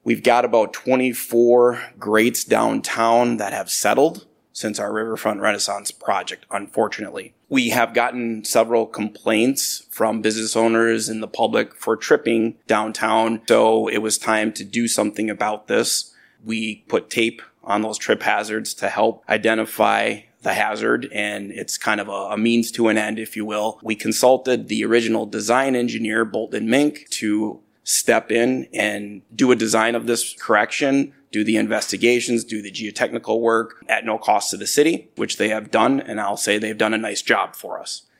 We've got about 24 grates downtown that have settled since our Riverfront Renaissance project, unfortunately. We have gotten several complaints from business owners and the public for tripping downtown, so it was time to do something about this. We put tape on those trip hazards to help identify the hazard, and it's kind of a means to an end, if you will. We consulted the original design engineer, Bolton Mink, to step in and do a design of this correction, do the investigations, do the geotechnical work at no cost to the city, which they have done, and I'll say they've done a nice job for us.